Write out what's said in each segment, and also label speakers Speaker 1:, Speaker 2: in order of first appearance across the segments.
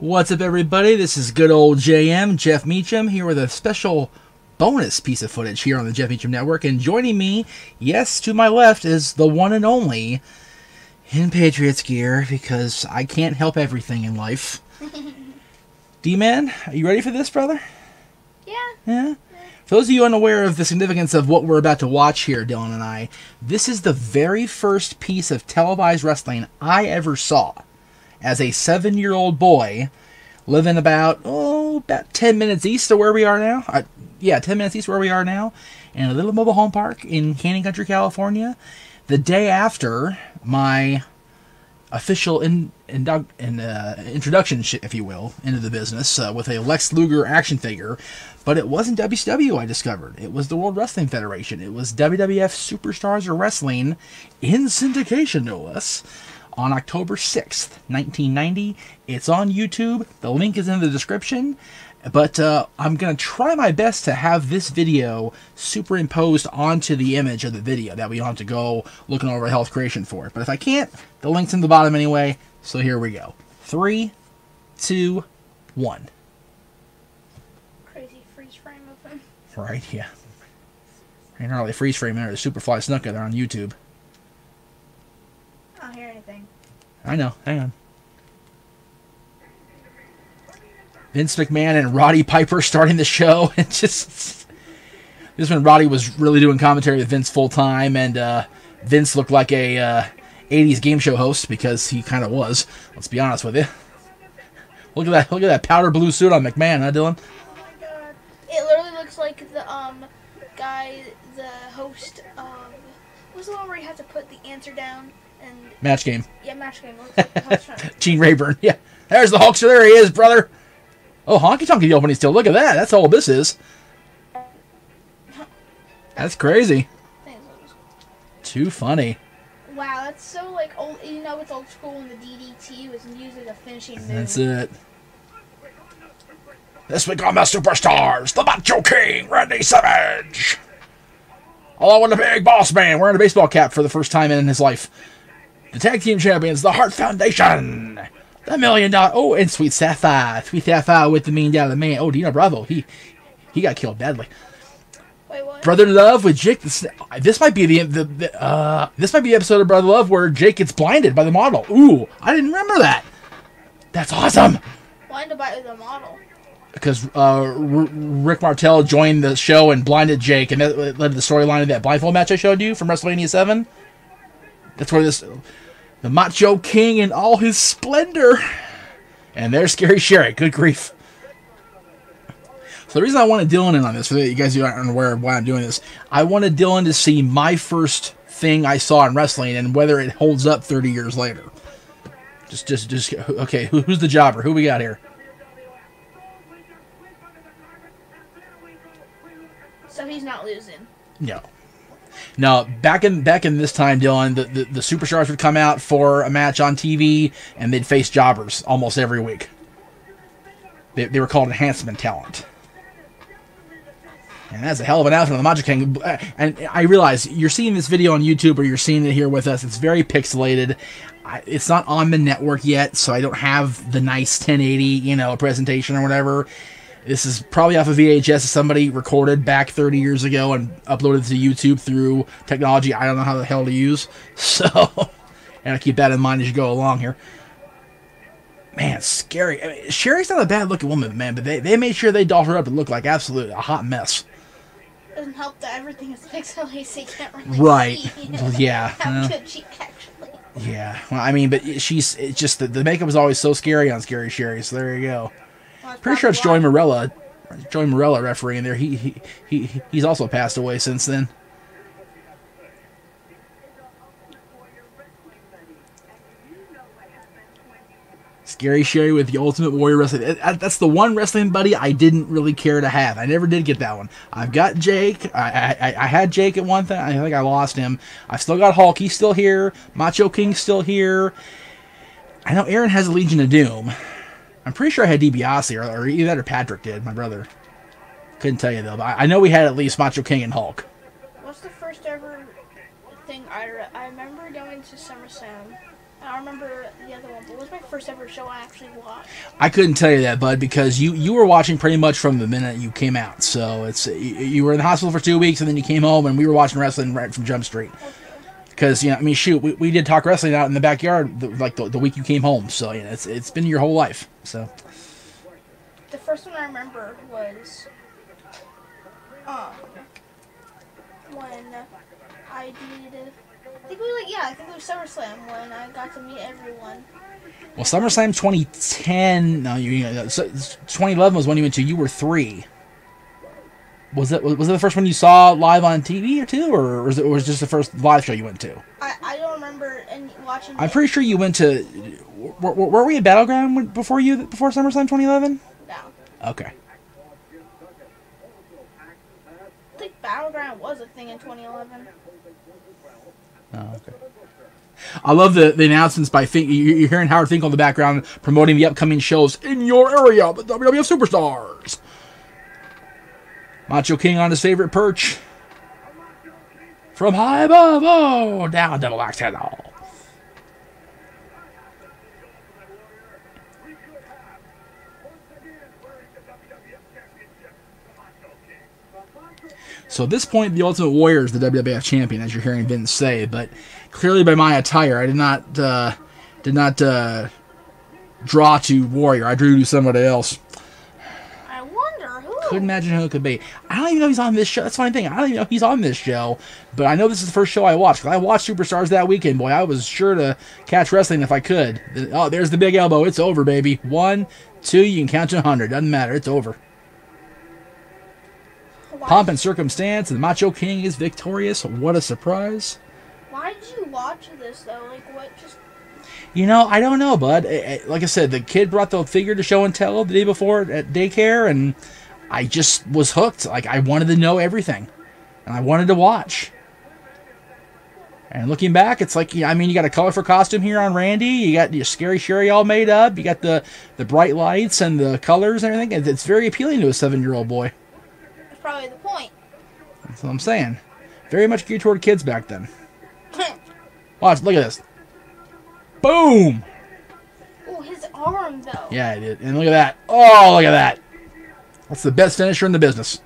Speaker 1: What's up, everybody? This is good old JM, Jeff Meacham, here with a special bonus piece of footage here on the Jeff Meacham Network. And joining me, yes, to my left, is the one and only in Patriots gear, because I can't help everything in life. D-Man, are you ready for this, brother? Yeah? For those of you unaware of the significance of what we're about to watch here, Dylan and I, this is the very first piece of televised wrestling I ever saw as a 7-year-old boy living about 10 minutes east of where we are now. 10 minutes east of where we are now, in a little mobile home park in Canyon Country, California. The day after my official introduction, if you will, into the business with a Lex Luger action figure. But it wasn't WCW I discovered. It was the World Wrestling Federation. It was WWF Superstars of Wrestling in syndication, no less, on October 6th, 1990. It's on YouTube. The link is in the description. But I'm going to try my best to have this video superimposed onto the image of the video. That we don't have to go looking over Health Creation for it. But if I can't, the link's in the bottom anyway. So here we go. 3, 2, 1.
Speaker 2: Crazy freeze frame of him.
Speaker 1: Right, yeah. Ain't hardly freeze frame there. The Superfly Snuka there on YouTube.
Speaker 2: I don't hear anything.
Speaker 1: I know. Hang on. Vince McMahon and Roddy Piper starting the show. And just this when Roddy was really doing commentary with Vince full time, and Vince looked like a 80s game show host, because he kind of was. Let's be honest with you. Look at that powder blue suit on McMahon, huh, Dylan?
Speaker 2: Oh my god! It literally looks like the guy, the host of, what was the one where you had to put the answer down and
Speaker 1: Match Game.
Speaker 2: Yeah, Match Game. Looks like the host.
Speaker 1: Gene Rayburn. Yeah, there's the Hulkster. There he is, brother. Oh, Honky Tonky opening still. Look at that. That's how old this is. That's crazy. Too funny.
Speaker 2: Wow, that's so like old. You know, it's old school when the DDT was used as a finishing move.
Speaker 1: That's it. This week on the Superstars, the Macho King, Randy Savage. Along with the Big Boss Man, wearing a baseball cap for the first time in his life. The Tag Team Champions, the Hart Foundation. The $1 Million. Oh, and Sweet Sapphire. Sweet Sapphire with the $1 Million Man. Oh, Dino Bravo. He got killed badly.
Speaker 2: Wait, what?
Speaker 1: Brother Love with Jake. This might be this might be the episode of Brother Love where Jake gets blinded by the model. Ooh, I didn't remember that. That's awesome.
Speaker 2: Blinded by the model.
Speaker 1: Because Rick Martel joined the show and blinded Jake, and that led to the storyline of that blindfold match I showed you from WrestleMania 7. That's where the Macho King in all his splendor. And there's Scary Sherry. Good grief. So the reason I wanted Dylan in on this, for you guys who aren't aware of why I'm doing this, I wanted Dylan to see my first thing I saw in wrestling and whether it holds up 30 years later. Just okay, who's the jobber? Who we got here?
Speaker 2: So he's not losing.
Speaker 1: No, back in this time, Dylan, the Superstars would come out for a match on TV, and they'd face jobbers almost every week. They were called enhancement talent. And that's a hell of an announcement on the Macho King. And I realize you're seeing this video on YouTube, or you're seeing it here with us. It's very pixelated. It's not on the network yet, so I don't have the nice 1080, presentation or whatever. This is probably off of VHS that somebody recorded back 30 years ago and uploaded to YouTube through technology I don't know how the hell to use. So, and I keep that in mind as you go along here. Man, scary. I mean, Sherry's not a bad-looking woman, man, but they made sure they dolled her up to look like a hot mess.
Speaker 2: Doesn't help that everything is pixelated, so you can't really see.
Speaker 1: Well, yeah.
Speaker 2: How could she actually?
Speaker 1: Yeah. Well, I mean, but it's just the makeup is always so scary on Scary Sherry, so there you go. Pretty sure it's Joey Morella refereeing there. He's also passed away since then. Scary Sherry with the Ultimate Warrior Wrestling. That's the one wrestling buddy I didn't really care to have. I never did get that one. I've got Jake. I had Jake at one thing. I think I lost him. I've still got Hulk. He's still here. Macho King's still here. I know Aaron has a Legion of Doom. I'm pretty sure I had DiBiase, or either that or Patrick did, my brother. Couldn't tell you, though. But I know we had at least Macho King and Hulk.
Speaker 2: What's the first ever thing I remember going to SummerSlam. I remember the other one, but it was my first ever show I actually watched.
Speaker 1: I couldn't tell you that, bud, because you were watching pretty much from the minute you came out. So you were in the hospital for 2 weeks, and then you came home, and we were watching wrestling right from Jump Street. Because, you know, I mean, shoot, we did talk wrestling out in the backyard the week you came home. So, you know, it's been your whole life. So
Speaker 2: the first one I remember was when I did, I think it was SummerSlam when I got to meet everyone.
Speaker 1: Well, SummerSlam 2010, no, 2011 was when you went to, you were 3. Was it the first one you saw live on TV or two, or was it just the first live show you went to?
Speaker 2: I don't remember watching.
Speaker 1: I'm pretty sure you went to. Were we at Battleground before SummerSlam 2011?
Speaker 2: No.
Speaker 1: Okay.
Speaker 2: I think Battleground was a thing in 2011.
Speaker 1: Oh, okay. I love the announcements by Fink. You're hearing Howard Finkel in the background promoting the upcoming shows in your area, the WWF Superstars. Macho King on his favorite perch. From high above, oh, down double axe head all. So at this point, the Ultimate Warrior is the WWF champion, as you're hearing Vince say. But clearly, by my attire, I did not draw to Warrior. I drew to somebody else.
Speaker 2: I wonder who.
Speaker 1: Couldn't imagine who it could be. I don't even know he's on this show. That's the funny thing. I don't even know he's on this show. But I know this is the first show I watched. Because I watched Superstars that weekend. Boy, I was sure to catch wrestling if I could. Oh, there's the big elbow. It's over, baby. 1, 2, you can count to 100. Doesn't matter. It's over. Pomp and circumstance, and the Macho King is victorious. What a surprise.
Speaker 2: Why did you watch this, though? Like, what just...
Speaker 1: You know, I don't know, bud. Like I said, the kid brought the figure to show and tell the day before at daycare, and I just was hooked. Like, I wanted to know everything, and I wanted to watch. And looking back, it's like, I mean, you got a colorful costume here on Randy. You got your Scary Sherry all made up. You got the bright lights and the colors and everything. It's very appealing to a 7-year-old boy.
Speaker 2: Probably the point.
Speaker 1: That's what I'm saying. Very much geared toward kids back then. Watch, look at this. Boom!
Speaker 2: Oh, his arm, though.
Speaker 1: Yeah, it did. And look at that. Oh, look at that. That's the best finisher in the business.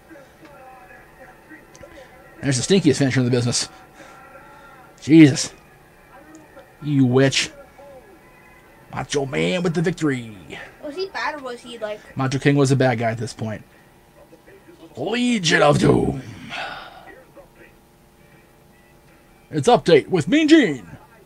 Speaker 1: There's the stinkiest finisher in the business. Jesus. You witch. Macho Man with the victory.
Speaker 2: Was he bad or was he, like...
Speaker 1: Macho King was a bad guy at this point. Legion of Doom. It's Update with Mean Gene.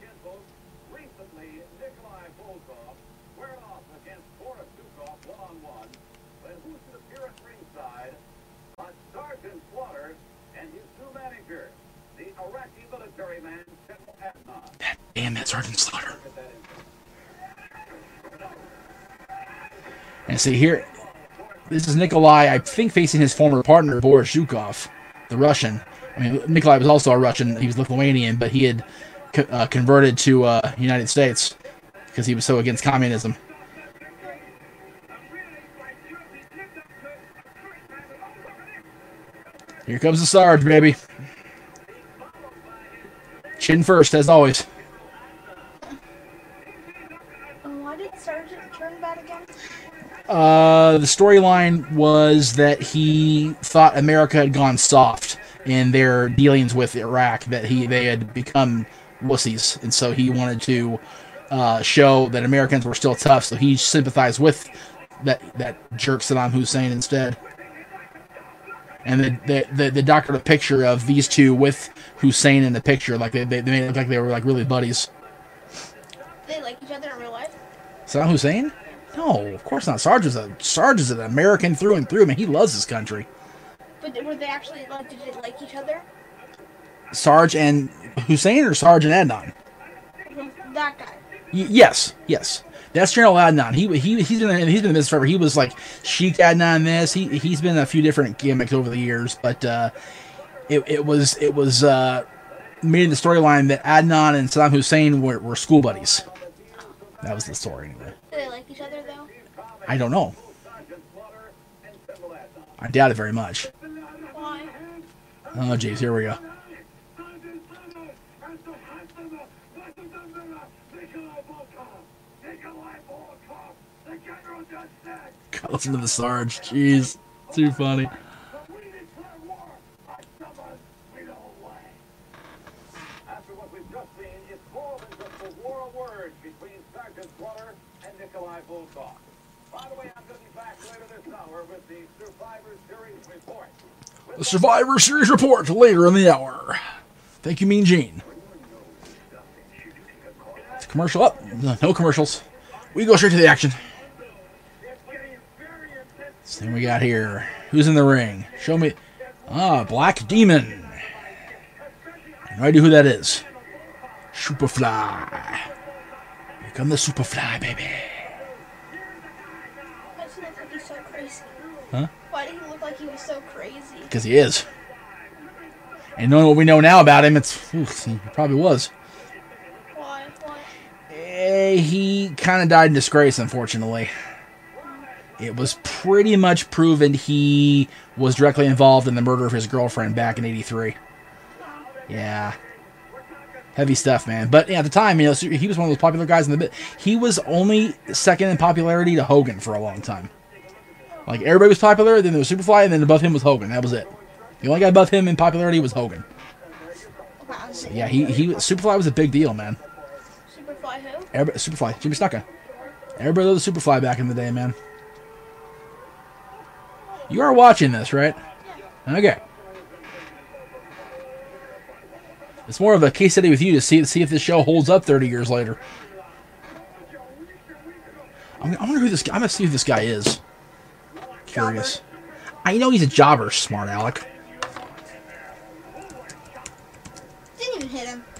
Speaker 1: Damn that Sergeant Slaughter. And see here, this is Nikolai, I think, facing his former partner, Boris Zhukov, the Russian. I mean, Nikolai was also a Russian. He was Lithuanian, but he had converted to United States because he was so against communism. Here comes the Sarge, baby. Chin first, as always.
Speaker 2: Why did Sergeant turn bad again?
Speaker 1: The storyline was that he thought America had gone soft in their dealings with Iraq, that they had become wussies, and so he wanted to show that Americans were still tough, so he sympathized with that jerk Saddam Hussein instead. And the doctor took a picture of these two with Hussein in the picture, like they made it look like they were like really buddies.
Speaker 2: They like each other in real life?
Speaker 1: Saddam Hussein? No, of course not. Sarge is an American through and through. Man, he loves his country.
Speaker 2: But were they actually like? Did they like each other?
Speaker 1: Sarge and Hussein, or Sarge and Adnan?
Speaker 2: That guy.
Speaker 1: Yes. That's General Adnan. He's been in the business forever. He was like Sheik Adnan. He's been in a few different gimmicks over the years, but it was made in the storyline that Adnan and Saddam Hussein were school buddies. That was the story anyway.
Speaker 2: Do they like each other though?
Speaker 1: I don't know. I doubt it very much.
Speaker 2: Why?
Speaker 1: Oh jeez, here we go. God, listen to the Sarge. Jeez. Too funny.
Speaker 3: After what we've just seen, it's more than just a war of words between Sergeant Slaughter and Nikolai Volkov. By the way, I'm going to be back later this hour with the Survivor Series report.
Speaker 1: The Survivor Series report later in the hour. Thank you, Mean Gene. It's a commercial up. No commercials. We go straight to the action. So we got here. Who's in the ring? Show me. Black Demon. No idea who that is. Superfly. Here come the Superfly, baby.
Speaker 2: Why does he look like he's so crazy?
Speaker 1: Huh?
Speaker 2: Why did he look like he was so crazy?
Speaker 1: Because he is. And knowing what we know now about him, he probably was.
Speaker 2: Why?
Speaker 1: He kind of died in disgrace, unfortunately. It was pretty much proven he was directly involved in the murder of his girlfriend back in '83. Yeah. Heavy stuff, man. But yeah, at the time, he was one of those popular guys in the bit. He was only second in popularity to Hogan for a long time. Like, everybody was popular, then there was Superfly, and then above him was Hogan. That was it. The only guy above him in popularity was Hogan. So, yeah, Superfly was a big deal, man.
Speaker 2: Superfly who?
Speaker 1: Superfly, Jimmy Snuka. Everybody loved the Superfly back in the day, man. You are watching this, right? Yeah. Okay. It's more of a case study with you to see if this show holds up 30 years later. I wonder who this guy. I'm gonna see who this guy is. Curious. I know he's a jobber, smart Alec.
Speaker 2: Didn't even hit him.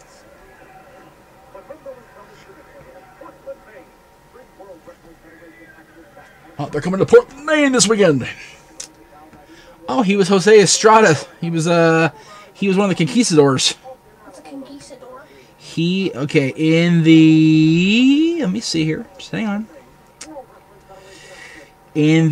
Speaker 1: Oh, they're coming to Portland, Maine this weekend. Oh, he was Jose Estrada. He was one of the conquistadors.
Speaker 2: What's a conquistador?
Speaker 1: In the, let me see here. Just hang on. In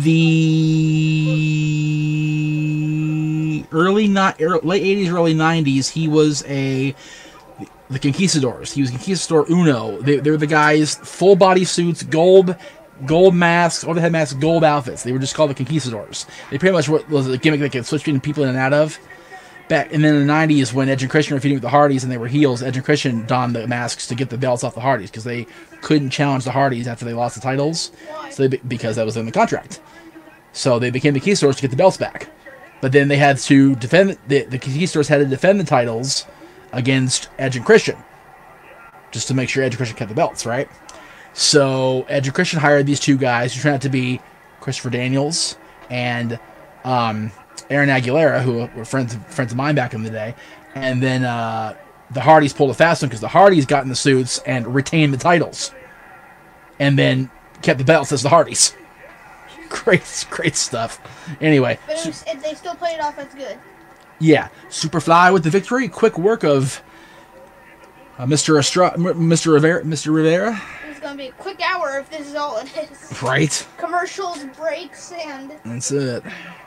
Speaker 1: the late 80s, early 90s, he was the conquistadors. He was Conquistador Uno. They're the guys, full body suits, gold masks, overhead masks, gold outfits. They were just called the Conquistadors. They pretty much was a gimmick they could switch between people in and out of. And then in the 90s, when Edge and Christian were feuding with the Hardys and they were heels, Edge and Christian donned the masks to get the belts off the Hardys because they couldn't challenge the Hardys after they lost the titles.
Speaker 2: Why?
Speaker 1: Because that was in the contract. So they became the Conquistadors to get the belts back. But then they had to defend, the Conquistadors had to defend the titles against Edge and Christian. Just to make sure Edge and Christian kept the belts, right? So Edge and Christian hired these two guys who turned out to be Christopher Daniels and Aaron Aguilera, who were friends of mine back in the day. And then the Hardys pulled a fast one because the Hardys got in the suits and retained the titles. And then kept the belts as the Hardys. Great stuff. Anyway.
Speaker 2: But they still played it off as good.
Speaker 1: Yeah. Superfly with the victory. Quick work of Mr. Rivera.
Speaker 2: It's going to be a quick hour if this is all it is.
Speaker 1: Right.
Speaker 2: Commercials, breaks, and...
Speaker 1: That's it.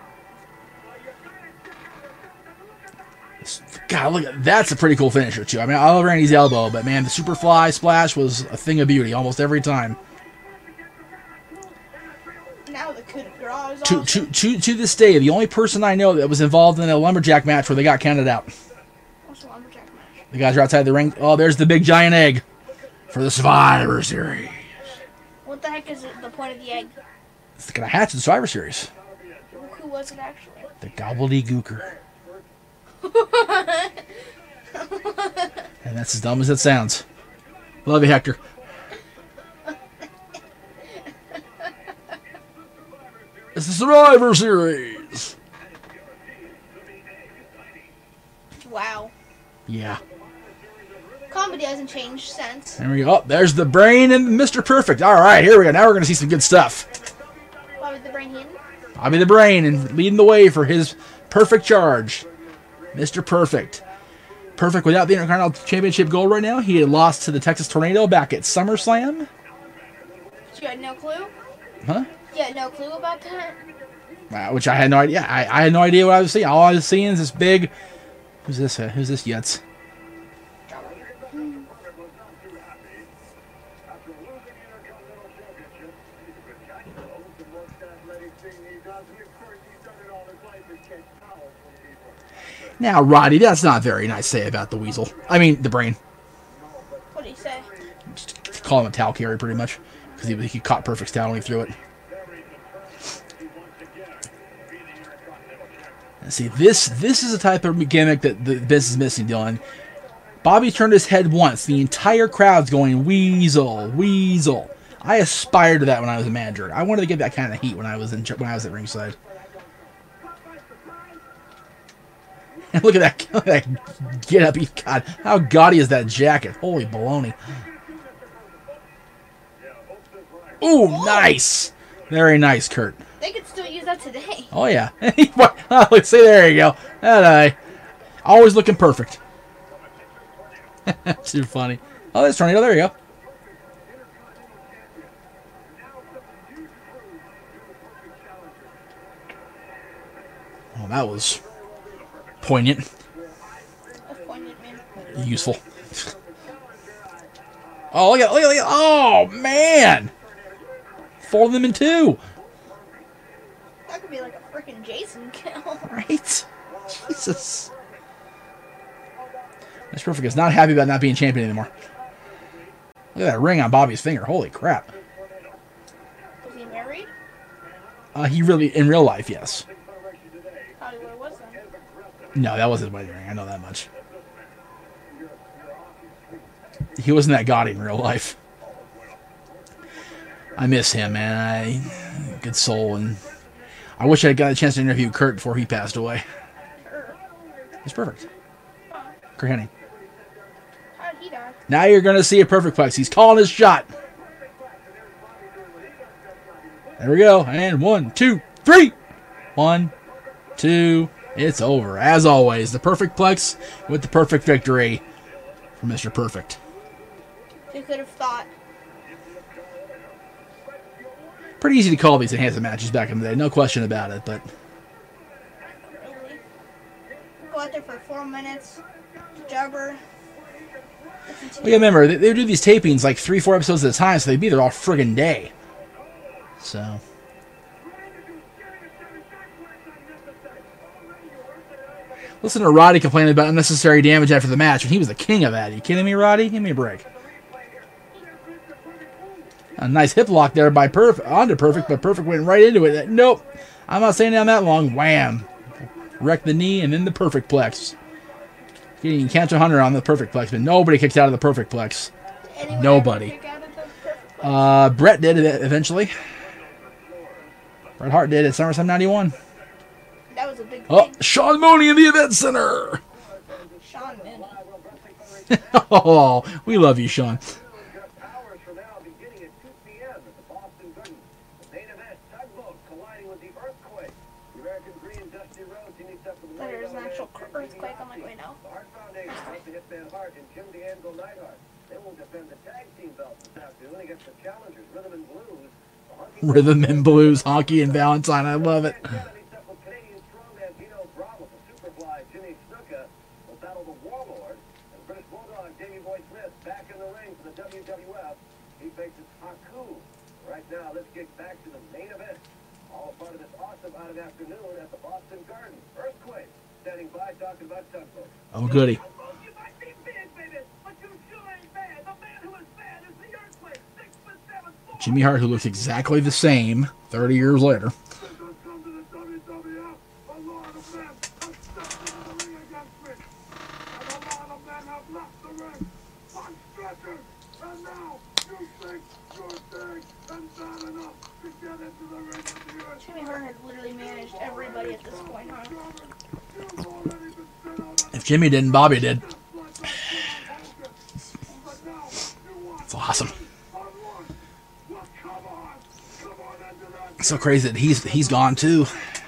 Speaker 1: God, look at that's a pretty cool finisher too. I mean, I love Randy's elbow, but man, the Superfly splash was a thing of beauty almost every time.
Speaker 2: Now the coup de grace is awesome.
Speaker 1: To this day, the only person I know that was involved in a lumberjack match where they got counted out.
Speaker 2: What's a lumberjack match?
Speaker 1: The guys are outside the ring. Oh, there's the big giant egg for the Survivor Series.
Speaker 2: What the heck is the point of the egg?
Speaker 1: It's gonna hatch the Survivor Series.
Speaker 2: Who was it actually?
Speaker 1: The gobbledygooker. And that's as dumb as it sounds. Love you, Hector. It's the Survivor Series.
Speaker 2: Wow.
Speaker 1: Yeah.
Speaker 2: Comedy hasn't changed since.
Speaker 1: There we go. Oh, there's the Brain and Mr. Perfect. All right, here we go. Now we're going to see some good stuff.
Speaker 2: Bobby the Brain hidden?
Speaker 1: Bobby the Brain and leading the way for his perfect charge. Mr. Perfect. Perfect without the Intercontinental Championship gold right now. He had lost to the Texas Tornado back at SummerSlam.
Speaker 2: You had no clue?
Speaker 1: Huh?
Speaker 2: You had no clue about that?
Speaker 1: Which I had no idea. I had no idea what I was seeing. All I was seeing is this big... Who's this? Who's this Yutz? Now, Roddy, that's not very nice to say about the Weasel. I mean, the Brain.
Speaker 2: What did he say?
Speaker 1: Just call him a towel carrier, pretty much. Because he caught Perfect's towel and he threw it. And see, this is the type of gimmick that the business is missing, Dylan. Bobby turned his head once. The entire crowd's going, Weasel, Weasel. I aspired to that when I was a manager. I wanted to get that kind of heat when I was at ringside. And look at that get up. God, how gaudy is that jacket? Holy baloney. Ooh, nice. Very nice, Kurt.
Speaker 2: They could still use that today.
Speaker 1: Oh, yeah. Let's see, there you go. That always looking perfect. Too funny. Oh, there's Tornado. There you go. Oh, that was poignant.
Speaker 2: That's poignant, man.
Speaker 1: Useful. Oh, look at oh, man. Fold them in two.
Speaker 2: That could be like a freaking Jason kill.
Speaker 1: Right? Jesus. That's Perfect is not happy about not being champion anymore. Look at that ring on Bobby's finger. Holy crap.
Speaker 2: Was he married?
Speaker 1: He really, in real life, yes.
Speaker 2: Probably what it was then.
Speaker 1: No, that wasn't his wedding ring. I know that much. He wasn't that gaudy in real life. I miss him, man. Good soul, and I wish I got a chance to interview Kurt before he passed away. He's perfect. Kurt Hennig.
Speaker 2: How did he die?
Speaker 1: Now you're going to see a perfect plex. He's calling his shot. There we go. And 1, 2, 3. 1, 2. It's over. As always, the perfect plex with the perfect victory for Mr. Perfect.
Speaker 2: Who could have thought?
Speaker 1: Pretty easy to call these enhancement matches back in the day. No question about it, but
Speaker 2: Really? Go out there for 4 minutes. Jobber.
Speaker 1: well, yeah, remember, they would do these tapings like 3-4 episodes at a time, so they'd be there all friggin' day. So. Listen to Roddy complaining about unnecessary damage after the match when he was the king of that. Are you kidding me, Roddy? Give me a break. A nice hip lock there by onto Perfect, but Perfect went right into it. Nope. I'm not staying down that long. Wham. Wrecked the knee and then the Perfect Plex. You can catch 100 on the Perfect Plex, but nobody kicks out of the Perfect Plex.
Speaker 2: Anyone
Speaker 1: Nobody.
Speaker 2: ever kick out of the Perfect Plex?
Speaker 1: Brett did it eventually. Bret Hart did at SummerSlam 91.
Speaker 2: That was a big
Speaker 1: Oh,
Speaker 2: thing.
Speaker 1: Sean Mooney in the event center.
Speaker 2: Sean Mooney.
Speaker 1: Oh, we love you, Sean.
Speaker 3: Hours from now, beginning at 2 p.m. at the Boston Garden. The main event, tugboat colliding with the earthquake. The American Green, Dusty Rhodes, he meets up with the
Speaker 2: There's an actual earthquake. I'm like, wait, no.
Speaker 3: The Hart Foundation with the Hitman Hart and Jim DeAngelo Neidhart. They will defend the tag team belts this afternoon against the challengers, Rhythm and Blues.
Speaker 1: Rhythm and Blues, Honky and Valentine. I love it.
Speaker 3: Canadian strongman Dino Bravo, the Superfly Jimmy Snuka will battle the Warlord, and British Bulldog Davey Boy Smith back in the ring for the WWF. He faces Haku. Right now, let's get back to the main event. All part of this awesome out of afternoon at the Boston Garden. Earthquake standing by talking about tugboats.
Speaker 1: Oh, goody.
Speaker 3: You might be big, baby, but you sure ain't bad. The man who is bad is the Earthquake. 6'7"
Speaker 1: Jimmy Hart, who looks exactly the same 30 years later.
Speaker 2: Jimmy Hart has literally managed everybody at this point, huh?
Speaker 1: If Jimmy didn't, Bobby did. It's awesome. It's so crazy that he's gone too.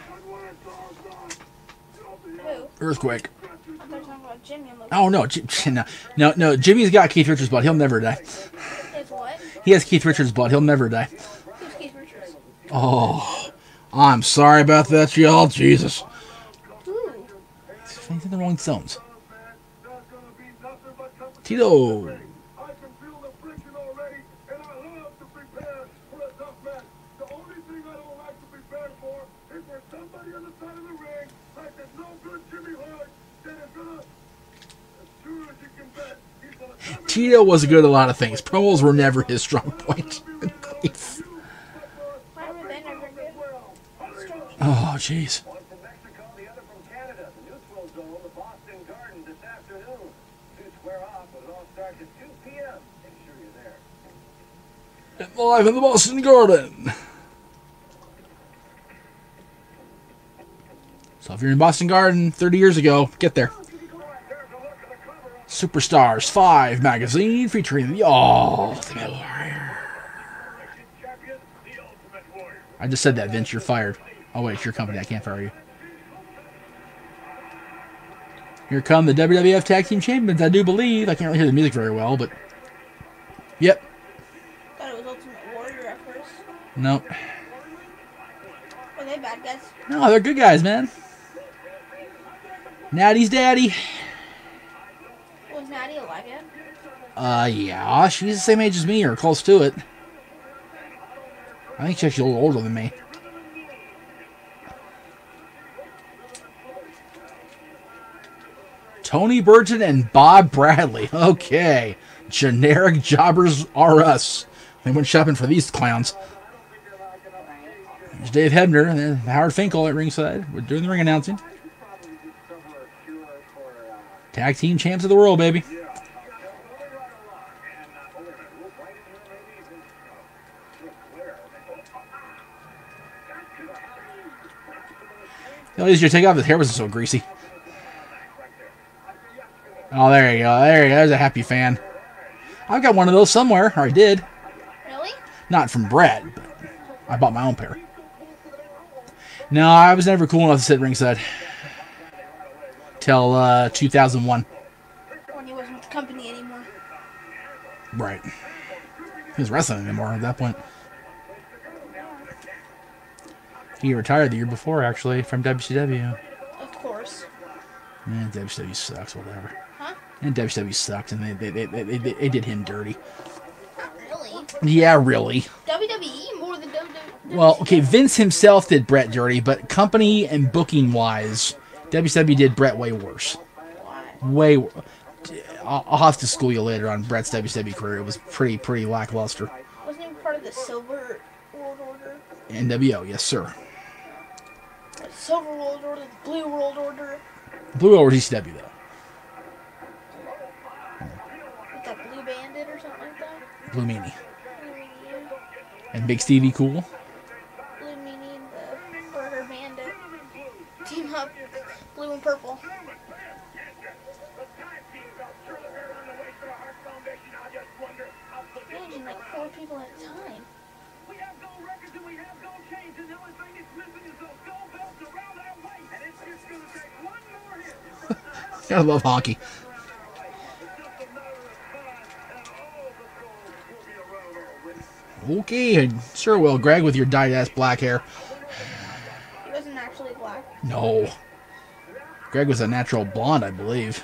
Speaker 2: Who?
Speaker 1: Earthquake.
Speaker 2: I thought you were talking about Jimmy. I'm like,
Speaker 1: Oh no, Jimmy's got Keith Richards' blood. He'll never die.
Speaker 2: it's what?
Speaker 1: He has Keith Richards' blood. He'll never die.
Speaker 2: Who's Keith Richards?
Speaker 1: Oh, I'm sorry about that, y'all. Jesus.
Speaker 2: Ooh.
Speaker 1: He's in the Rolling Stones. Tito.
Speaker 3: I can feel the friction already, and I love to prepare for a tough match. The only thing I don't like to prepare for is
Speaker 1: Tito was good at a lot of things. Promos were never his strong point.
Speaker 2: Why were they never good? Strange.
Speaker 1: Oh, jeez.
Speaker 3: One from Mexico, the other from Canada. The neutral zone, the Boston Garden this afternoon. Two square off, but it all starts at 2 p.m. Make sure you're there.
Speaker 1: Live in the Boston Garden. So if you're in Boston Garden 30 years ago, get there. Superstars 5 magazine featuring the Ultimate Warrior. I just said that, Vince. You're fired. Oh, wait, it's your company. I can't fire you. Here come the WWF Tag Team Champions, I do believe. I can't really hear the music very well, but... Yep.
Speaker 2: Thought it was Ultimate Warrior at first.
Speaker 1: Nope.
Speaker 2: Were they bad guys?
Speaker 1: No, they're good guys, man. Natty's daddy.
Speaker 2: Was Natty alive yet?
Speaker 1: Yeah, she's the same age as me, or close to it. I think she's actually a little older than me. Tony Burton and Bob Bradley. Okay. Generic jobbers are us. They went shopping for these clowns. There's Dave Hebner and then Howard Finkel at ringside. We're doing the ring announcing. Tag team champs of the world, baby. How easier to take off. His hair wasn't so greasy. Oh, there you go. There you go. There's a happy fan. I've got one of those somewhere, or I did.
Speaker 2: Really?
Speaker 1: Not from Brad, but I bought my own pair. No, I was never cool enough to sit ringside. Till 2001.
Speaker 2: When he wasn't with the company anymore.
Speaker 1: Right. He was wrestling anymore at that point. He retired the year before, actually, from WCW.
Speaker 2: Of course.
Speaker 1: And WCW sucks, whatever.
Speaker 2: Huh?
Speaker 1: And WCW sucked, and they did him dirty.
Speaker 2: Not really.
Speaker 1: Yeah, really.
Speaker 2: WWE more than WWE.
Speaker 1: Well, okay, Vince himself did Brett dirty, but company and booking-wise, WCW did Brett way worse.
Speaker 2: Why?
Speaker 1: Way worse. I'll have to school you later on Brett's WCW career. It was pretty lackluster.
Speaker 2: Wasn't he part of the Silver World Order?
Speaker 1: NWO, yes, sir.
Speaker 2: The Silver World Order, the Blue World Order.
Speaker 1: Blue over ECW, though.
Speaker 2: With that Blue Bandit or something like that?
Speaker 1: Blue Meanie.
Speaker 2: Blue Meanie.
Speaker 1: And Big Stevie Cool.
Speaker 2: Blue Meanie and the Burger Bandit. Team up. Blue and purple. Imagine like 4 people at a time.
Speaker 3: We have gold records and we have gold chains, and the only thing that's missing is those gold belts around our waist. And it's just going to take one more hit.
Speaker 1: I love hockey. Okay, sure will. Greg with your dyed-ass black hair.
Speaker 2: He wasn't actually black.
Speaker 1: No. Greg was a natural blonde, I believe.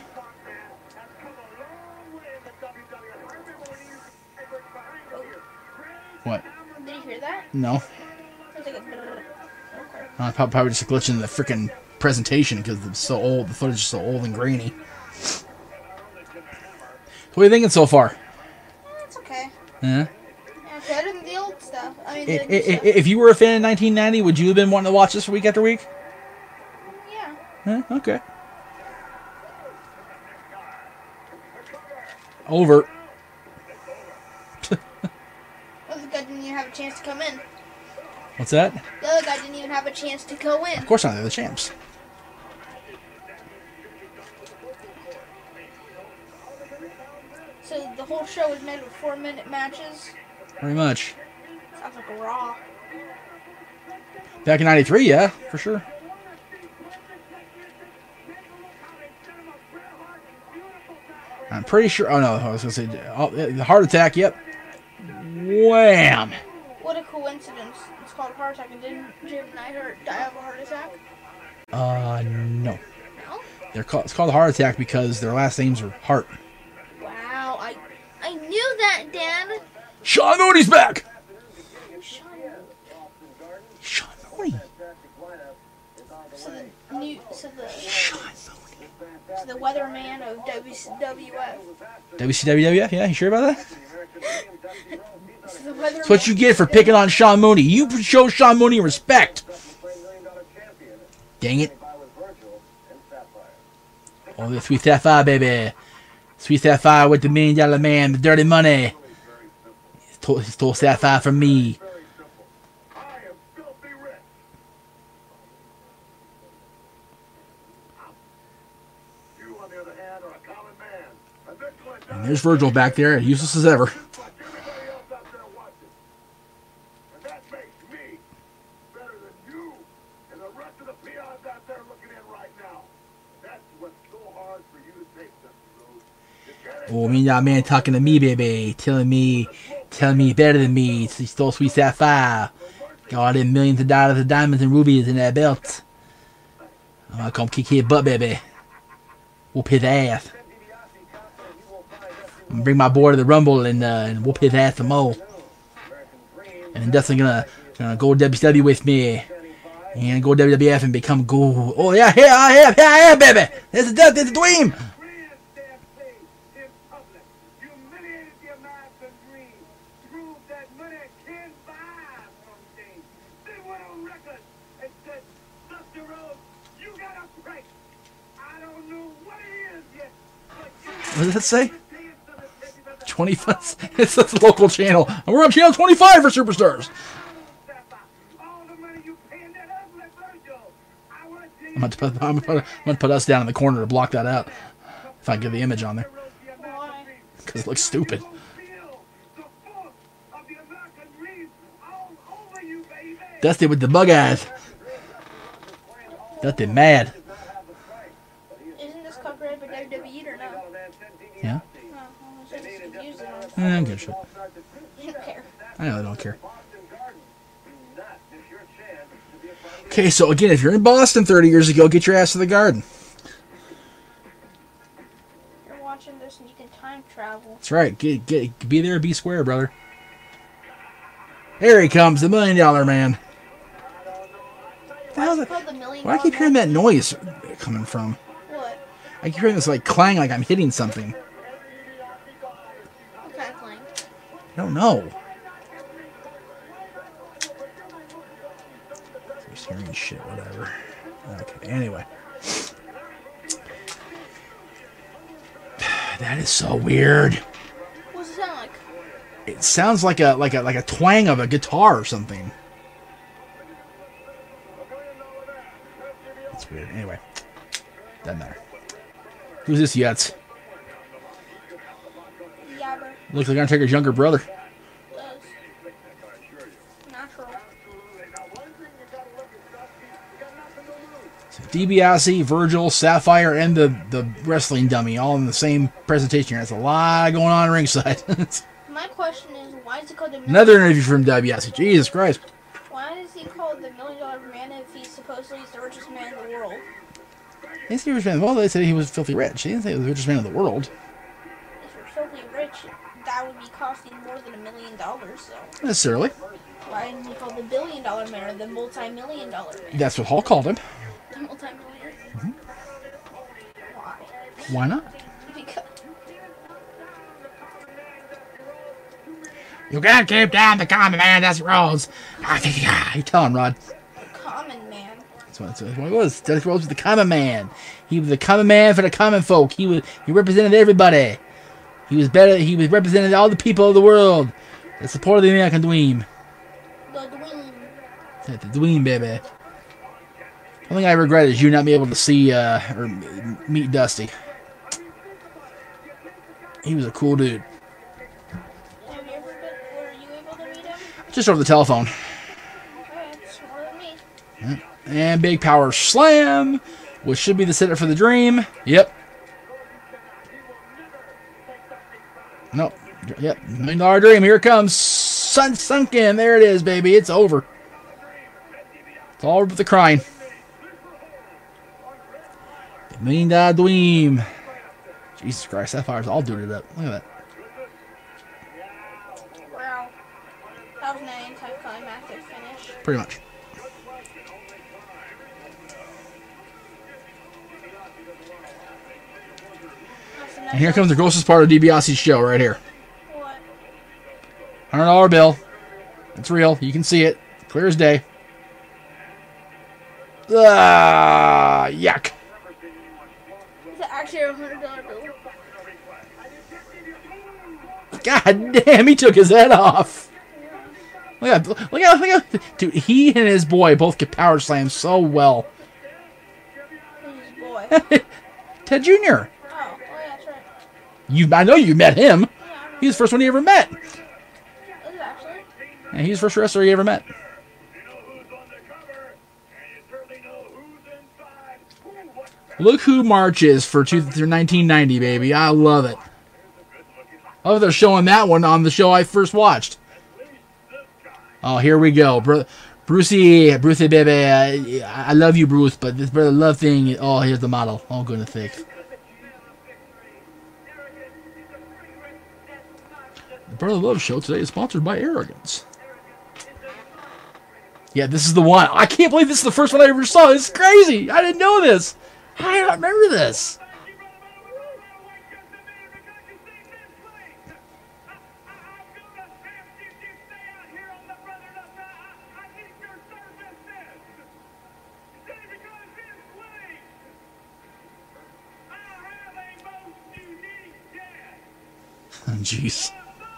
Speaker 1: What?
Speaker 2: Did you hear that?
Speaker 1: No.
Speaker 2: It was like a brrr. Okay.
Speaker 1: Probably just a glitch in the freaking presentation because it's so old. The footage is so old and grainy. What are you thinking so far?
Speaker 2: It's okay.
Speaker 1: Yeah.
Speaker 2: Yeah, better than the old stuff. I mean, the new stuff.
Speaker 1: If you were a fan in 1990, would you have been wanting to watch this week after week?
Speaker 2: Yeah.
Speaker 1: Yeah, okay. Over.
Speaker 2: The other guy didn't even have a chance to come in.
Speaker 1: What's that?
Speaker 2: The other guy didn't even have a chance to go in.
Speaker 1: Of course not. They're the champs.
Speaker 2: So the whole show was made with 4-minute matches.
Speaker 1: Very much.
Speaker 2: Sounds like a Raw.
Speaker 1: Back in '93, yeah, for sure. I'm pretty sure. Oh no, I was gonna say the heart attack. Yep. Wham!
Speaker 2: What a coincidence. It's called a heart attack, and didn't Jim Neidhart die of a heart attack?
Speaker 1: No.
Speaker 2: No?
Speaker 1: It's called a heart attack because their last names are Hart.
Speaker 2: Wow, I knew that, Dan.
Speaker 1: Sean Mooney's back.
Speaker 2: Sean.
Speaker 1: Sean Mooney.
Speaker 2: So the
Speaker 1: Sean Mooney.
Speaker 2: He's the weatherman of WWF.
Speaker 1: WCWF? Yeah, you sure about that?
Speaker 2: He's the weatherman.
Speaker 1: That's what you get for picking on Sean Mooney. You show Sean Mooney respect. Dang it. Oh, the Sweet Sapphire, baby. Sweet Sapphire with the $1 million man, the dirty money. He stole Sapphire from me. And there's Virgil back there, useless as ever. Oh, $1 million man talking to me, baby. Telling me better than me. He stole Sweet Sapphire. Got in millions of dollars of diamonds and rubies in that belt. I'm gonna come kick his butt, baby. Whoop his ass. I'm gonna bring my boy to the Rumble and whoop his ass some more. And then Dustin gonna go WCW with me. And go WWF and become gold. Oh yeah, here I am, baby. There's a dream. What does that say? 25. It's a local channel. And we're on channel 25 for Superstars. I'm gonna put us down in the corner to block that out. If I can get the image on there. Because it looks stupid. Dusty with the bug eyes. Dusty mad.
Speaker 2: Isn't this copyrighted by WWE or no?
Speaker 1: Yeah? I'm good shit.
Speaker 2: You don't care.
Speaker 1: I know they don't care. Okay, so again, if you're in Boston 30 years ago, get your ass to the Garden.
Speaker 2: You're watching this and you can time travel.
Speaker 1: That's right. Be there, be square, brother. Here he comes, the $1 million man. Why do I keep hearing that noise coming from?
Speaker 2: What?
Speaker 1: I keep hearing this like clang, like I'm hitting something.
Speaker 2: What kind of clang?
Speaker 1: I don't know. Just hearing shit, whatever. Okay, anyway. That is so weird.
Speaker 2: What's it sound like?
Speaker 1: It sounds like a twang of a guitar or something. That's weird. Anyway, doesn't matter. Who's this Yutz?
Speaker 2: Yabber.
Speaker 1: Looks like Undertaker's younger brother.
Speaker 2: Does. Natural.
Speaker 1: So DiBiase, Virgil, Sapphire, and the wrestling dummy all in the same presentation here. That's a lot going on ringside.
Speaker 2: My question is, why is he called the
Speaker 1: Another interview from DiBiase. Jesus Christ.
Speaker 2: Why is he called the $1 million man if he's supposedly the richest man in the world?
Speaker 1: They didn't say rich man. Well, they said he was filthy rich. They didn't say he was the richest man in the world.
Speaker 2: If you're filthy rich, that would be costing more than $1 million, so
Speaker 1: Not necessarily.
Speaker 2: why isn't he called the $1 billion man or the multi-million-dollar man?
Speaker 1: That's what Hall called him.
Speaker 2: The multi-millionaire?
Speaker 1: Mm-hmm.
Speaker 2: Why?
Speaker 1: Why not?
Speaker 2: Because
Speaker 1: You gotta keep down the common man, Dusty Rhodes. You tell him, Rod.
Speaker 2: common man.
Speaker 1: That's what it was. Dusty Rhodes was the common man. He was the common man for the common folk. He represented everybody. He was better. He was represented all the people of the world that supported the American dream.
Speaker 2: The dweeb.
Speaker 1: The dream, baby. The only thing I regret is you not being able to see or meet Dusty. He was a cool dude.
Speaker 2: Have you ever been, were you able to meet him?
Speaker 1: Just over the telephone.
Speaker 2: Okay, smarter than me.
Speaker 1: Yeah. And big power slam, which should be the setup for the dream. Yep. Nope. Yep. $1 million dream. Here it comes. Sun sunk in. There it is, baby. It's over. It's all over with the crying. $1 million dream. Jesus Christ, that fire's all dooted up. Look at that.
Speaker 2: Wow. That was an anticlimactic finish.
Speaker 1: Pretty much.
Speaker 2: That's the
Speaker 1: And
Speaker 2: next
Speaker 1: here
Speaker 2: one.
Speaker 1: comes the grossest part of DiBiase's show right here.
Speaker 2: What?
Speaker 1: $100 bill. It's real. You can see it. Clear as day. Ah, yuck.
Speaker 2: Is it actually a $100 bill?
Speaker 1: God damn, he took his head off. Look at, dude, he and his boy both get power slammed so well.
Speaker 2: Who's boy?
Speaker 1: Ted Jr.
Speaker 2: Oh, yeah, that's right.
Speaker 1: I know you met him.
Speaker 2: Yeah, I remember.
Speaker 1: He's the first one he ever met.
Speaker 2: Is it actually?
Speaker 1: And he's the first wrestler he ever met.
Speaker 3: You know who's on the cover, and you certainly know who's inside. What
Speaker 1: Look who marches for 1990, baby. I love it. Oh, they're showing that one on the show I first watched. Oh, here we go. Brucey, baby. I love you, Bruce, but this brother love thing. Oh, here's the model. Oh, goodness sakes. The Brother Love Show today is sponsored by Arrogance. Yeah, this is the one. I can't believe this is the first one I ever saw. It's crazy. I didn't know this. How did I not remember this? Jeez.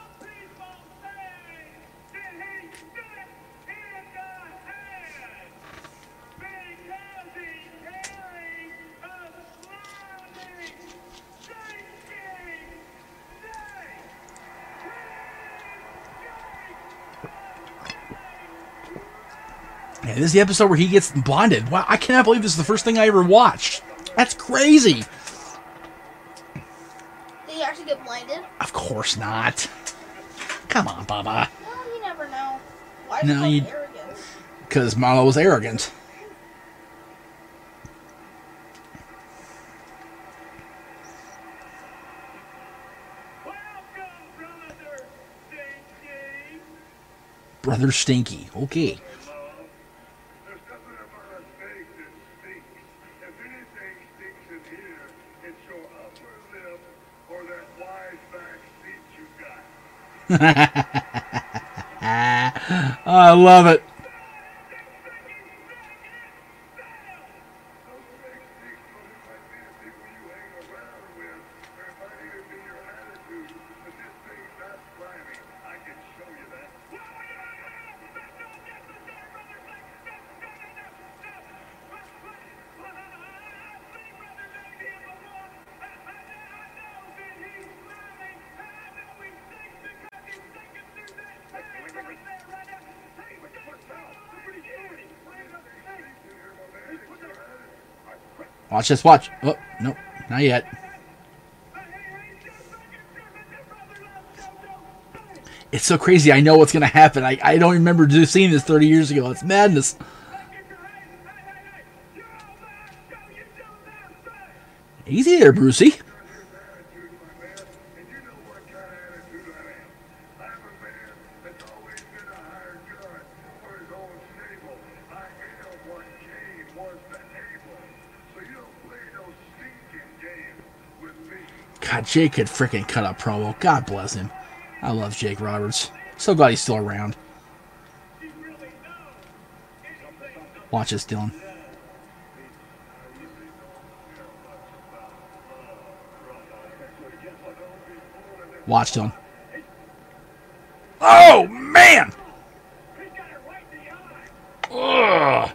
Speaker 1: Yeah, this is the episode where he gets blinded. Wow, I cannot believe this is the first thing I ever watched. That's crazy.
Speaker 2: Did he actually get blinded?
Speaker 1: Of course not. Come on, Baba.
Speaker 2: Well, you never know. Why is
Speaker 1: No,
Speaker 2: it
Speaker 1: you-
Speaker 2: called arrogance?
Speaker 1: Because Marlo was arrogant. Brother Stinky. Okay.
Speaker 3: There's nothing about a steak that stinks. If anything stinks in here, it's your upper lip or that wise back seat you got.
Speaker 1: I love it.
Speaker 3: Those fake stinks don't might be the people you hang around with, or it might even be your attitude. But this thing's not slimy. I can show you that.
Speaker 1: Watch this, watch. Oh, nope, not yet. It's so crazy. I know what's going to happen. I don't remember just seeing this 30 years ago. It's madness. Easy there, Brucey. God, Jake could freaking cut a promo. God bless him. I love Jake Roberts. So glad he's still around. Watch this, Dylan. Watch, Dylan. Oh, man! Ugh.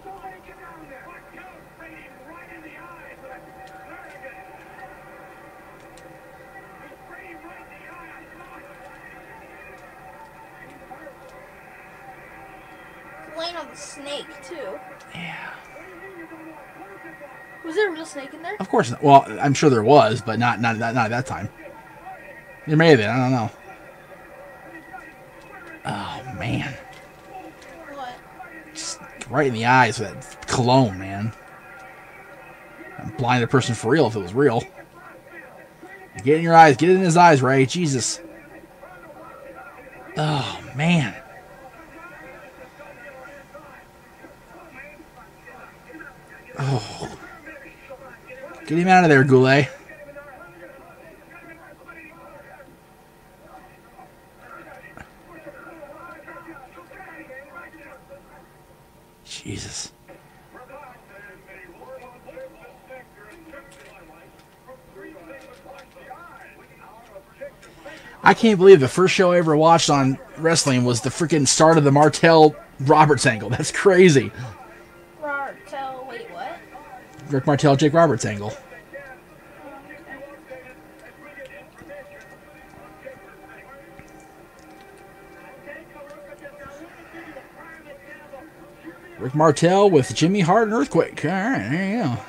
Speaker 2: Laying on the snake, too.
Speaker 1: Yeah.
Speaker 2: Was there a real snake in there?
Speaker 1: Of course not. Well, I'm sure there was, but not at that time. There may have been. I don't know. Oh, man.
Speaker 2: What?
Speaker 1: Just right in the eyes with that cologne, man. I'd blind a person for real if it was real. Get it in your eyes. Get it in his eyes, Ray. Jesus. Oh, man. Get him out of there, Goulet. Jesus. I can't believe the first show I ever watched on wrestling was the freaking start of the Martel Roberts angle. That's crazy.
Speaker 2: Martel, wait, what?
Speaker 1: Rick Martel, Jake Roberts angle. Rick Martel with Jimmy Hart and Earthquake. All right, there you go.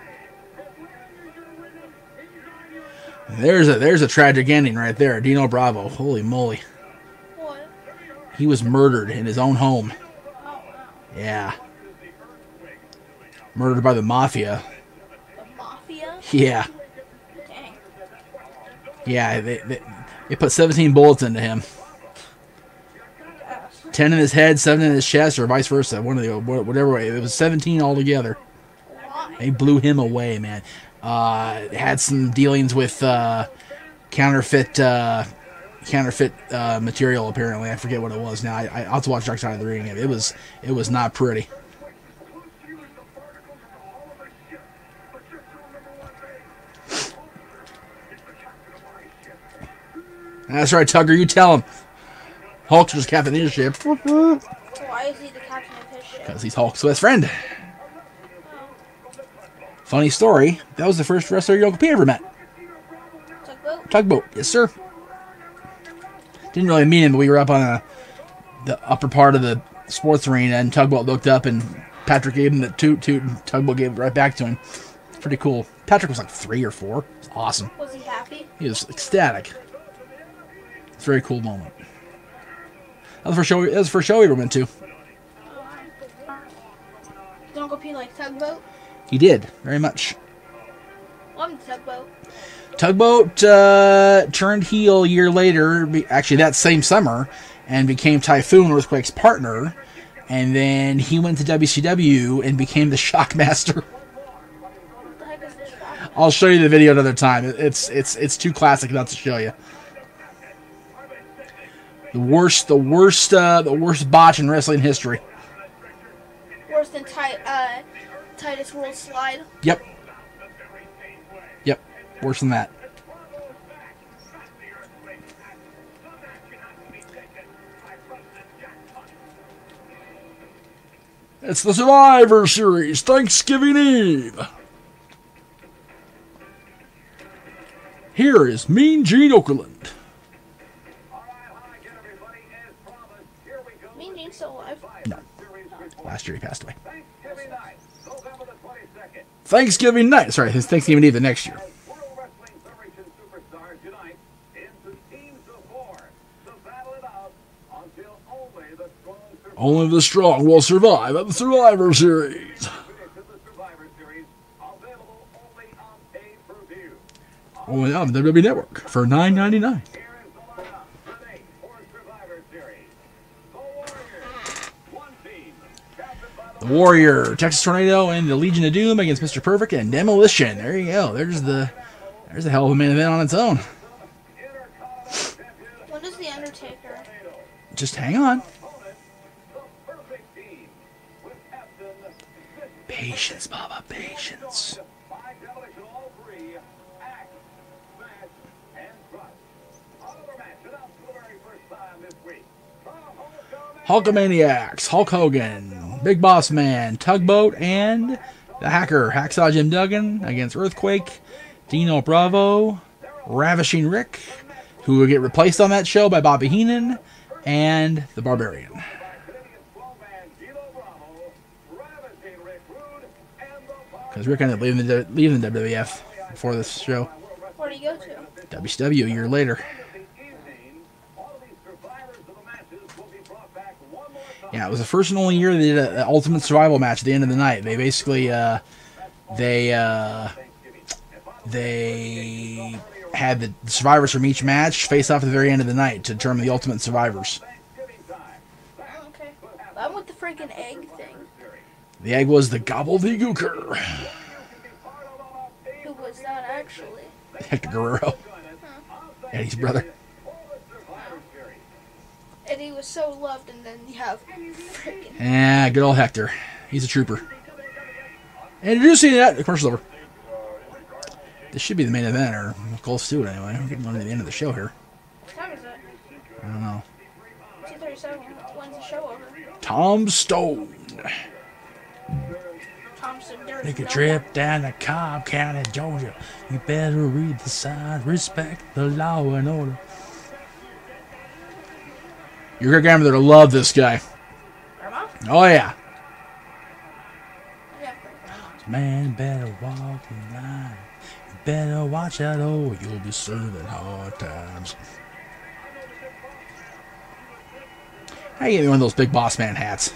Speaker 1: There's a tragic ending right there. Dino Bravo. Holy moly.
Speaker 2: What?
Speaker 1: He was murdered in his own home.
Speaker 2: Oh, wow.
Speaker 1: Yeah. Murdered by the Mafia.
Speaker 2: The Mafia?
Speaker 1: Yeah.
Speaker 2: Dang.
Speaker 1: Yeah, they put 17 bullets into him. 10 in his head, 7 in his chest, or vice versa. One of the whatever way. It was 17 altogether.
Speaker 2: Why?
Speaker 1: They blew him away, man. Had some dealings with counterfeit material. Apparently, I forget what it was. Now I'll have to watch Dark Side of the Ring. It was not pretty. That's right, Tugger. You tell him. Hulk's just captain of his ship.
Speaker 2: Why is he the captain of his ship?
Speaker 1: Because he's Hulk's best friend. Funny story. That was the first wrestler Uncle P ever met.
Speaker 2: Tugboat?
Speaker 1: Tugboat. Yes, sir. Didn't really meet him, but we were up on the upper part of the sports arena, and Tugboat looked up, and Patrick gave him the toot, and Tugboat gave it right back to him. Pretty cool. Patrick was like 3 or 4. It's awesome.
Speaker 2: Was he happy?
Speaker 1: He was ecstatic. It's a very cool moment. That was the first show we ever went to.
Speaker 2: Did Uncle P like Tugboat?
Speaker 1: He did, very much.
Speaker 2: I'm Tugboat.
Speaker 1: Tugboat turned heel a year later, actually that same summer, and became Typhoon, Earthquake's partner. And then he went to WCW and became the Shockmaster.
Speaker 2: What the heck is this Shock?
Speaker 1: I'll show you the video another time. It's too classic not to show you. The worst botch in wrestling history.
Speaker 2: Worse than Titus World Slide?
Speaker 1: Yep. Worse than that. It's the Survivor Series, Thanksgiving Eve. Here is Mean Gene Okerlund.
Speaker 2: Mean Gene's still alive.
Speaker 1: No. Last year he passed away.
Speaker 3: Thanksgiving night, November the 22nd.
Speaker 1: Thanksgiving night. Sorry, it's Thanksgiving Eve the next year.
Speaker 3: World Wrestling Federation superstars unite into teams of 4 to battle it out until only the strong survive.
Speaker 1: Only the strong will survive at the Survivor Series.
Speaker 3: Finish of the Survivor Series, available only on pay-per-view.
Speaker 1: Only on the WWE Network for $9.99.
Speaker 3: Here is the lineup today for Survivor Series. The Warriors, one team, captained by
Speaker 1: The Warrior, Texas Tornado, and the Legion of Doom against Mr. Perfect and Demolition. There you go. There's a hell of a main event on its own.
Speaker 2: When does The Undertaker?
Speaker 1: Just hang on.
Speaker 3: opponent, the perfect team, with Captain
Speaker 1: Patience, Baba, patience.
Speaker 3: by Demolition, all 3, Axe, Smash, and Trust. Another match announced for the very first time this week. The
Speaker 1: Hulkamaniacs, Hulk Hogan, Big Boss Man, Tugboat, and the Hacker, Hacksaw Jim Duggan against Earthquake, Dino Bravo, Ravishing Rick, who will get replaced on that show by Bobby Heenan, and the Barbarian. Because Rick ended up leaving the WWF before this show.
Speaker 2: Where do you go to?
Speaker 1: WCW a year later. Yeah, it was the first and only year they did an Ultimate Survival match at the end of the night. They basically, they had the survivors from each match face off at the very end of the night to determine the Ultimate Survivors.
Speaker 2: Oh, okay. I'm with the freaking egg thing.
Speaker 1: The egg was the Gobbledygooker.
Speaker 2: Who is that actually?
Speaker 1: Hector Guerrero, Eddie's brother.
Speaker 2: Eddie was so loved, and then you have freaking.
Speaker 1: Yeah, good old Hector. He's a trooper. And did you see that? The commercial's over. This should be the main event, or close to it anyway. We're getting on to the end of the show here.
Speaker 2: What time is it?
Speaker 1: I don't know.
Speaker 2: 2:37. When's the show over?
Speaker 1: Tom Stone.
Speaker 2: Thompson. There's
Speaker 1: Take a
Speaker 2: no
Speaker 1: trip down to Cobb County, Georgia. You better read the sign, respect the law and order. Your great grandmother loved this guy.
Speaker 2: Grandma?
Speaker 1: Oh yeah.
Speaker 2: Yeah.
Speaker 1: Man better walk in line. You better watch out, or you'll be serving hard times. How you get me one of those big boss man hats?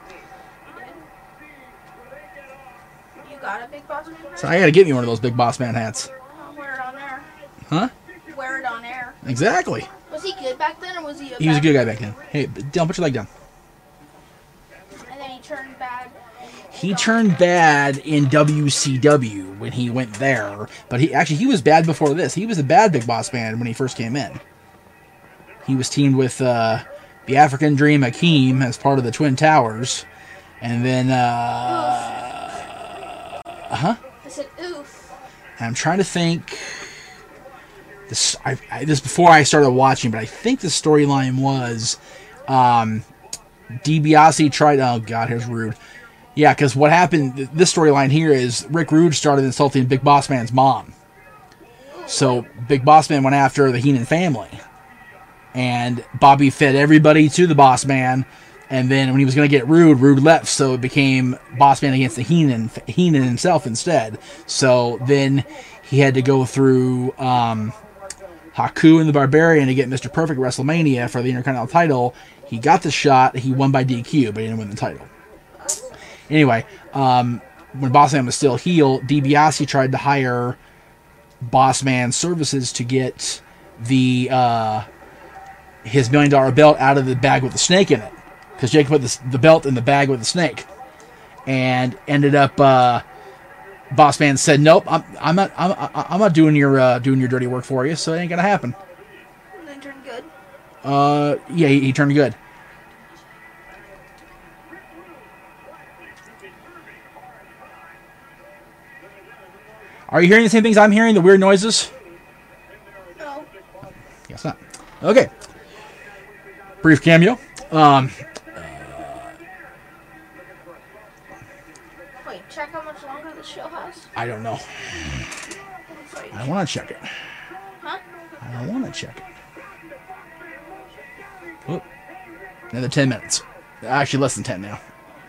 Speaker 2: You got a big boss man?
Speaker 1: So I gotta get me one of those big boss man hats.
Speaker 2: I'll wear it on air.
Speaker 1: Huh?
Speaker 2: Wear it on air.
Speaker 1: Exactly.
Speaker 2: Was he good back then, or was he?
Speaker 1: He was a good guy back then. Hey, Dylan, put your leg down.
Speaker 2: And then he turned bad.
Speaker 1: He turned bad in WCW when he went there, but he was bad before this. He was a bad Big Boss Man when he first came in. He was teamed with the African Dream Hakeem as part of the Twin Towers, and then
Speaker 2: I said, oof.
Speaker 1: I'm trying to think. This before I started watching, but I think the storyline was DiBiase tried. Oh God, here's Rude. Yeah, because what happened, this storyline here is Rick Rude started insulting Big Boss Man's mom. So Big Boss Man went after the Heenan family. And Bobby fed everybody to the Boss Man. And then when he was going to get Rude, Rude left. So it became Boss Man against the Heenan himself instead. So then he had to go through Haku and the Barbarian to get Mr. Perfect at WrestleMania for the Intercontinental title. He got the shot. He won by DQ, but he didn't win the title. Anyway, when Boss Man was still heel, DiBiase tried to hire Boss Man's services to get the his $1 million belt out of the bag with the snake in it, because Jake put the belt in the bag with the snake, and ended up Boss Man said, "Nope, I'm not doing your dirty work for you, so it ain't gonna happen."
Speaker 2: And then turned good.
Speaker 1: Yeah, he turned good. Are you hearing the same things I'm hearing? The weird noises?
Speaker 2: No.
Speaker 1: Guess not. Okay. Brief cameo.
Speaker 2: Wait, check how much longer the show has.
Speaker 1: I don't know.
Speaker 2: Wait.
Speaker 1: I want to check it.
Speaker 2: Huh?
Speaker 1: I want to check it. Whoop. Another 10 minutes. Actually, less than 10 now.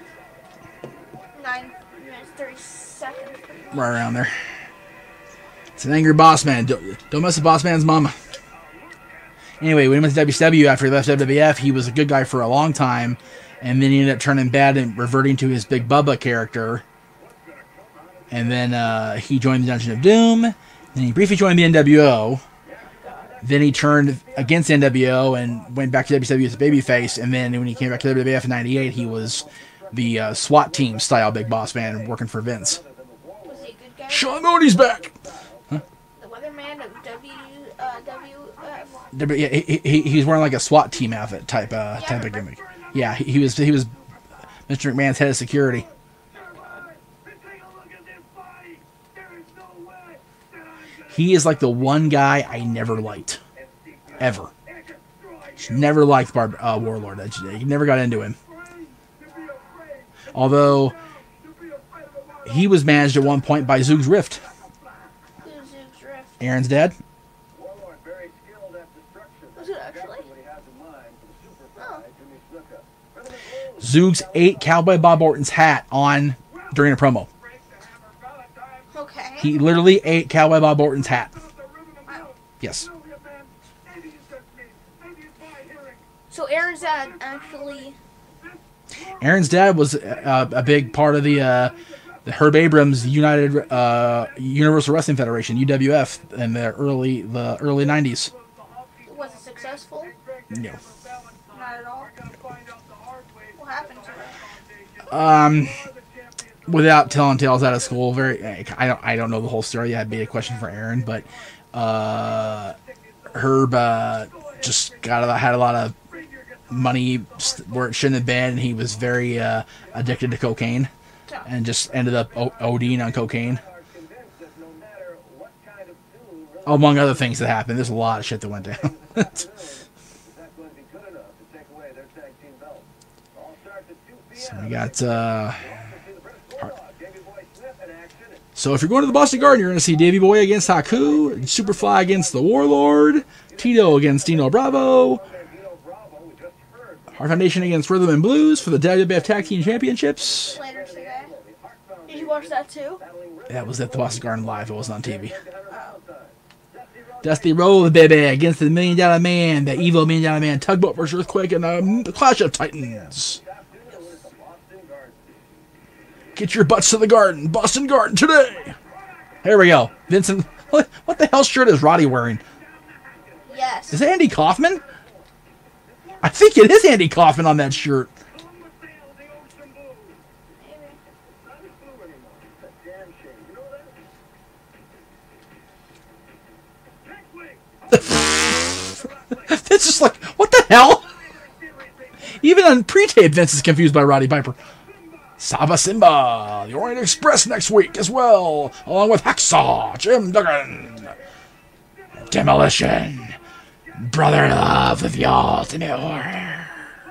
Speaker 2: 9 minutes, 30 seconds.
Speaker 1: Right around there. It's an angry Boss Man. Don't mess with Boss Man's mama. Anyway, when he went to WCW after he left WWF, he was a good guy for a long time, and then he ended up turning bad and reverting to his Big Bubba character. And then he joined the Dungeon of Doom. Then he briefly joined the NWO. Then he turned against the NWO and went back to WCW as a babyface. And then when he came back to WWF in '98, he was the SWAT team style Big Boss Man working for Vince.
Speaker 2: Was he a good guy?
Speaker 1: Sean Mooney's back.
Speaker 2: The weatherman of WWF.
Speaker 1: Yeah, he was wearing like a SWAT team outfit type of gimmick. Yeah, he was Mr. McMahon's head of security. He is like the one guy I never liked, ever. Never liked Warlord. I never got into him. Although he was managed at one point by Zoog's Rift.
Speaker 2: Who's Zoog's Rift?
Speaker 1: Aaron's dad.
Speaker 2: Was it actually? Oh.
Speaker 1: Zoogs ate Cowboy Bob Orton's hat on during a promo.
Speaker 2: Okay.
Speaker 1: He literally ate Cowboy Bob Orton's hat.
Speaker 2: Wow.
Speaker 1: Yes.
Speaker 2: So Aaron's dad actually.
Speaker 1: Aaron's dad was a big part of the Herb Abrams United Universal Wrestling Federation (UWF) in the early '90s.
Speaker 2: Was it successful?
Speaker 1: No.
Speaker 2: Not at all. What happened to it?
Speaker 1: without telling tales out of school, I don't know the whole story. That'd be a question for Aaron, but Herb just had a lot of money where it shouldn't have been, and he was very addicted to cocaine, and just ended up ODing on cocaine. Among other things that happened. There's a lot of shit that went down. So we got so if you're going to the Boston Garden, you're going to see Davey Boy against Haku, Superfly against the Warlord, Tito against Dino Bravo, Heart Foundation against Rhythm and Blues for the WWF Tag Team Championships.
Speaker 2: Did you watch that too?
Speaker 1: That was at the Boston Garden live. It wasn't on TV. Dusty Rhodes, baby, against the $1 Million Man, the evil $1 Million Man, Tugboat vs. Earthquake, and the Clash of Titans. Get your butts to the Garden, Boston Garden today. Here we go. Vincent, what the hell shirt is Roddy wearing?
Speaker 2: Yes.
Speaker 1: Is it Andy Kaufman? I think it is Andy Kaufman on that shirt. It's just like, what the hell? Even on pre-tape, Vince is confused by Roddy Piper. Saba Simba, the Orient Express next week as well, along with Hacksaw, Jim Duggan, Demolition, Brother Love of the Ultimate Warrior.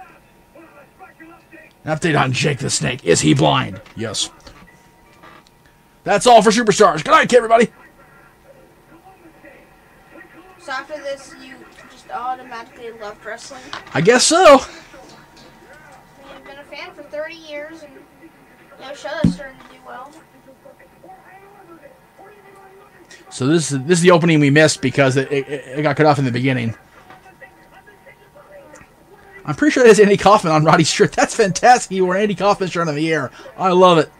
Speaker 1: An update on Jake the Snake. Is he blind? Yes. That's all for Superstars. Good night, everybody.
Speaker 2: So after this, you just automatically loved wrestling?
Speaker 1: I guess so.
Speaker 2: You've been a fan for 30 years, and show that's starting to do well.
Speaker 1: So this is the opening we missed because it got cut off in the beginning. I'm pretty sure that's Andy Kaufman on Roddy's shirt. That's fantastic. He wore an Andy Kaufman shirt on the air. I love it.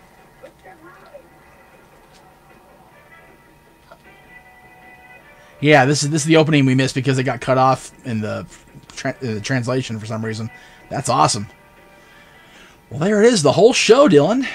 Speaker 1: Yeah, this is the opening we missed because it got cut off in the translation for some reason. That's awesome. Well, there it is, the whole show, Dylan.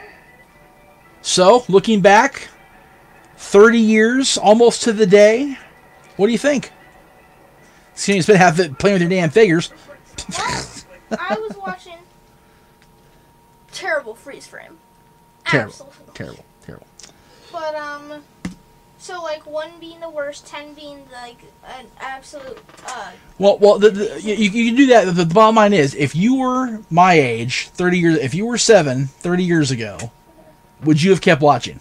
Speaker 1: So, looking back, 30 years, almost to the day. What do you think? Seeing it's been playing with your damn figures.
Speaker 2: I was watching terrible freeze frame.
Speaker 1: Terrible.
Speaker 2: But so like 1 being the worst, 10 being like an absolute.
Speaker 1: Well, you can do that. The bottom line is, if you were my age, 30 years, if you were 30 years ago, would you have kept watching?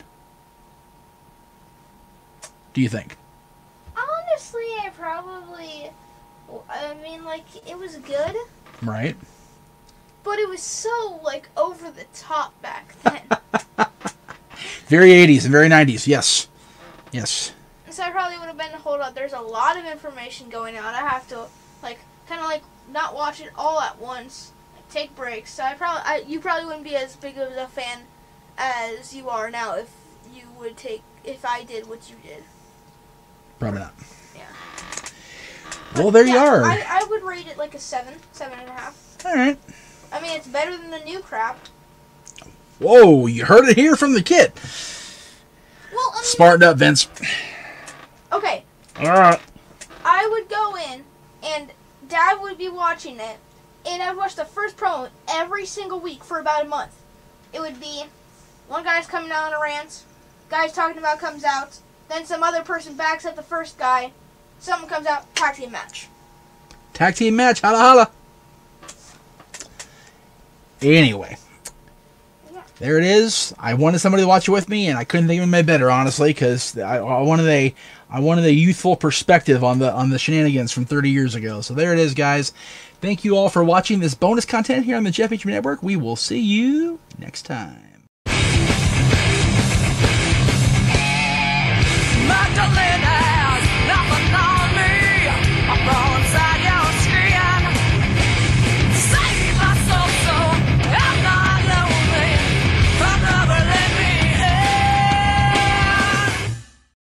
Speaker 1: Do you think?
Speaker 2: Honestly, I probably. I mean, like, it was good.
Speaker 1: Right.
Speaker 2: But it was so, like, over the top back then.
Speaker 1: Very 80s and very 90s, yes. Yes.
Speaker 2: So I probably would have been, hold up, there's a lot of information going on. I have to, like, kind of, like, not watch it all at once. Like, take breaks. So you probably wouldn't be as big of a fan as you are now if I did what you did.
Speaker 1: Probably not.
Speaker 2: Yeah.
Speaker 1: Well, there you are.
Speaker 2: I would rate it like a 7.5.
Speaker 1: All right.
Speaker 2: I mean, it's better than the new crap.
Speaker 1: Whoa, you heard it here from the kid.
Speaker 2: Well, I mean,
Speaker 1: Smarten up, Vince.
Speaker 2: Okay.
Speaker 1: All right.
Speaker 2: I would go in, and Dad would be watching it, and I'd watch the first promo every single week for about a month. It would be one guy's coming out on a rant, guy's talking about comes out, then some other person backs up the first guy, someone comes out, tag team match.
Speaker 1: Tag team match, holla holla. Anyway. There it is. I wanted somebody to watch it with me, and I couldn't think of anybody better, honestly, because I wanted a youthful perspective on the shenanigans from 30 years ago. So there it is, guys. Thank you all for watching this bonus content here on the Jeff Meacham Network. We will see you next time.
Speaker 4: Magdalena.